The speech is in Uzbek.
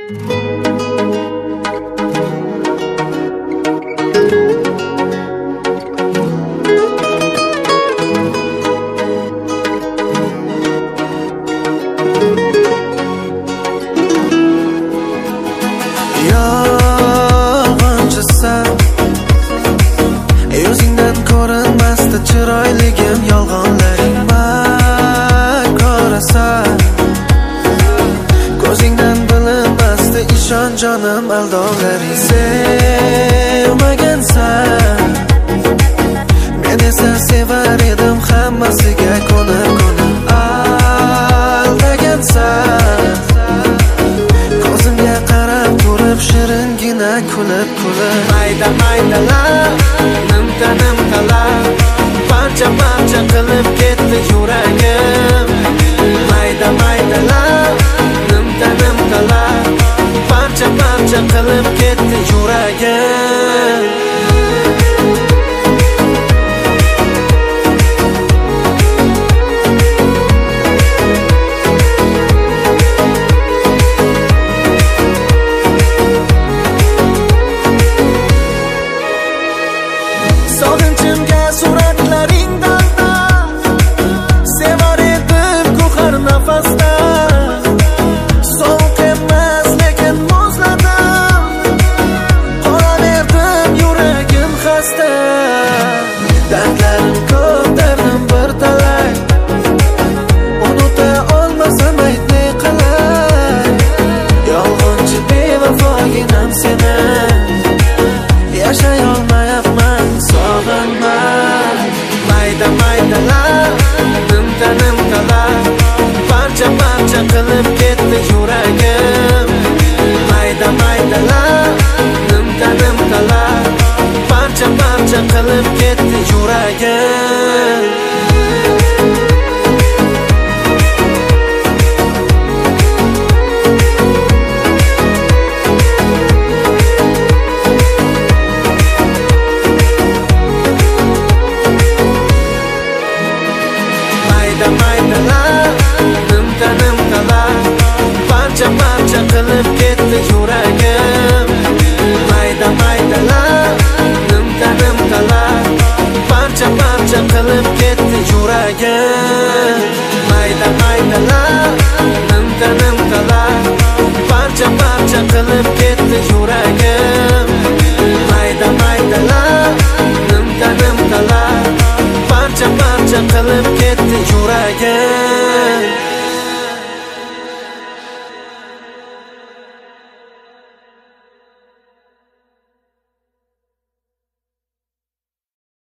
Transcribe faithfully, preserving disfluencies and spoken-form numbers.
Yuzingdan ko'rinmasdi chiroyligim, yolg'onlaring makorasa. Ko'zingdan bilinmasdi ishon jonim aldovlaring. Sevmagansan, men esa sevar edim hammasiga ko'nib-ko'nib. Aldagansan, ko'zimga qarab turib shiringina kulib-kulib. Mayda-maydalar nimta-nimtalar parcha-parcha qilib ketdi yuragim. Mayda-maydalar nimta-nimtalar parcha-parcha qilib ketdi yuragim. Sog'inchimga suratlaringdan sevar edim go'har nafasda. Sovuq emas lekin muzladim, qolaverdim yuragim xasta. Dardlarim ko'p, dardim bir talay, unuta olmasam ayt ne qilay. Yolg'onchi bevafoginam seni, yashay olmayapman sog'inma. Mayda-maydalar nimta-nimtalar parcha-parcha qilib ketdi yuragim. Mayda-maydalar nimta-nimtalar parcha-parcha qilib ketdi yuragim. Mayda-maydalar nimta-nimtalar parcha-parcha qilib ketdi yuragim. Mayda-maydalar nimta-nimtalar parcha-parcha qilib ketdi yuragim.